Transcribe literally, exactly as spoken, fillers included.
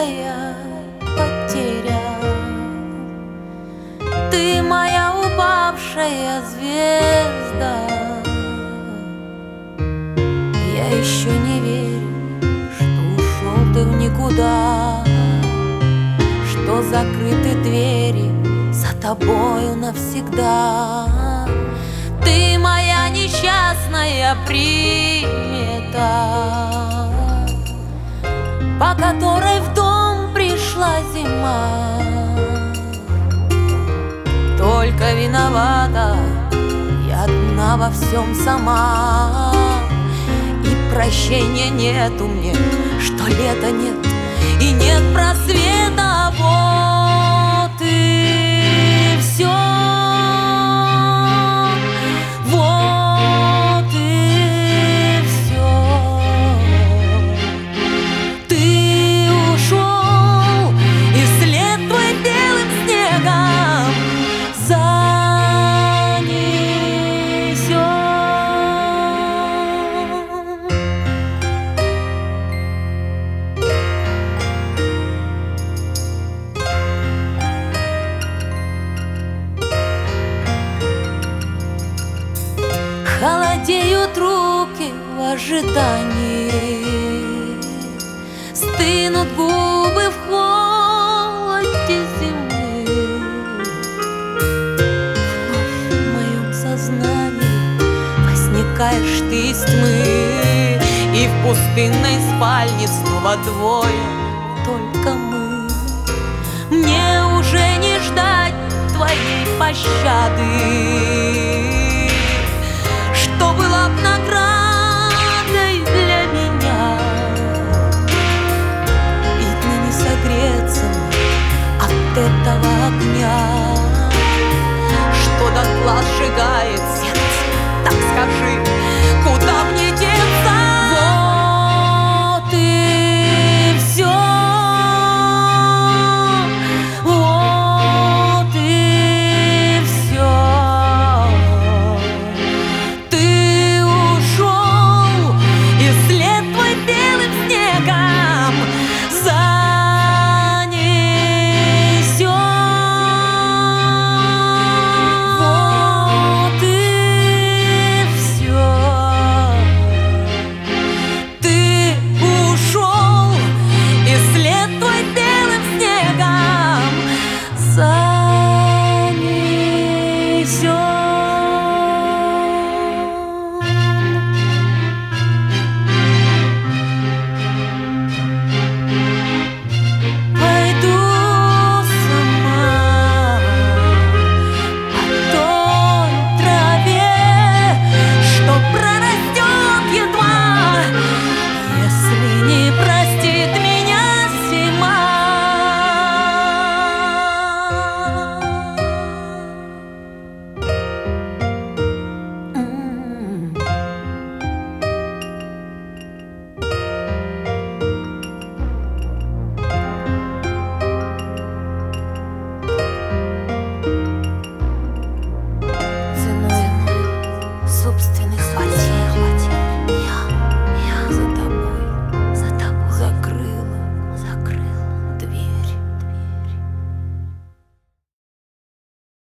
великая потеря. Ты моя упавшая звезда. Я еще не верю, что ушел ты в никуда, что закрыты двери за тобою навсегда. Ты моя несчастная примета, по которой в дом пришла зима. Только виновата я одна во всем сама, и прощения нету мне, что лета нет и нет просвета. Вот и все. Вот и все. Ты ушел, и след твой белым снегом занесен. Холодеют руки в ожидании, стынут губы в холоде зимы. Вновь в моем сознании возникаешь ты из тьмы, и в пустынной спальне снова двое, только мы. Мне уже не ждать твоей пощады, что была б наградой для меня. Видно, не согреться от этого